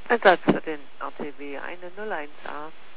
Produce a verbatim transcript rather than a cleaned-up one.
Ersatz für den R T W, eine null eins a.